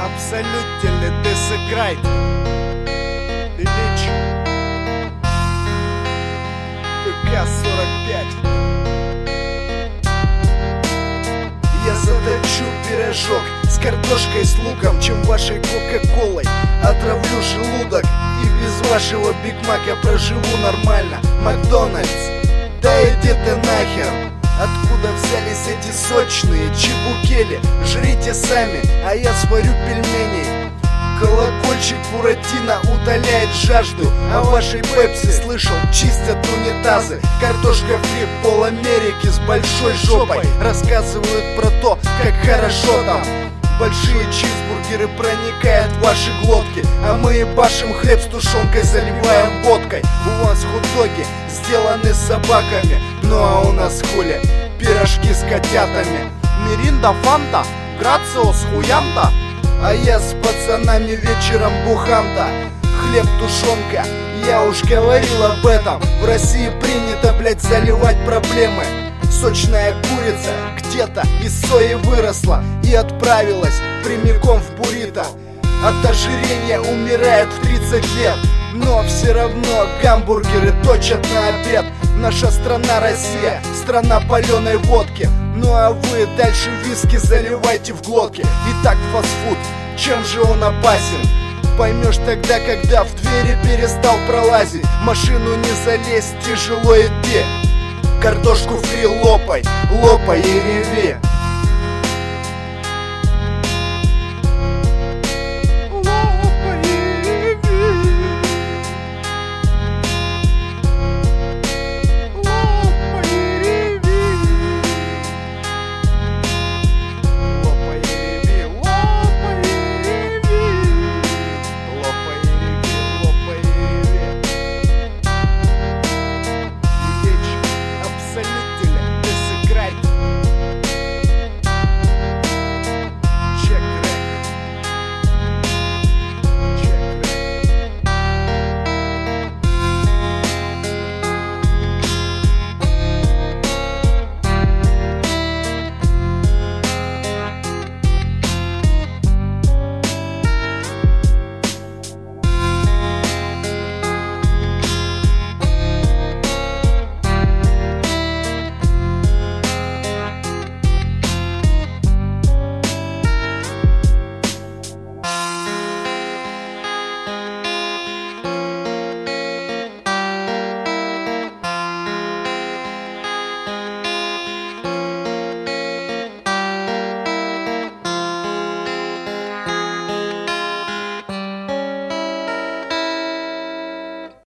Абсолютно десекрайт. Ильич ПК-45. Я заточу пирожок с картошкой, с луком, чем вашей кока-колой. Отравлю желудок и без вашего Биг Мака проживу нормально. Макдональдс, да иди ты нахер. Откуда взялись эти сочные чебукели? Жрите сами, а я сварю пельмени. Колокольчик Буратино удаляет жажду, а вашей пепси, слышал, чистят унитазы. Картошка фри, пол Америки с большой жопой рассказывают про то, как хорошо там. Большие чизбургеры проникают в ваши глотки, а мы ебашим хлеб с тушенкой, заливаем водкой. У вас хот-доги сделаны с собаками, ну а у нас хули, пирожки с котятами. Миринда, фанта, грацио с хуям-то. А я с пацанами вечером бухам-то. Хлеб, тушенка, я уж говорил об этом. В России принято, блять, заливать проблемы. Сочная курица где-то из сои выросла и отправилась прямиком в буррито. От ожирения умирает в 30 лет, но все равно гамбургеры точат на обед. Наша страна Россия, страна паленой водки. Ну а вы дальше виски заливайте в глотки. Итак, фастфуд, чем же он опасен? Поймешь тогда, когда в двери перестал пролазить. Машину не залезть, тяжело идти. Картошку фри лопай, лопай и реви.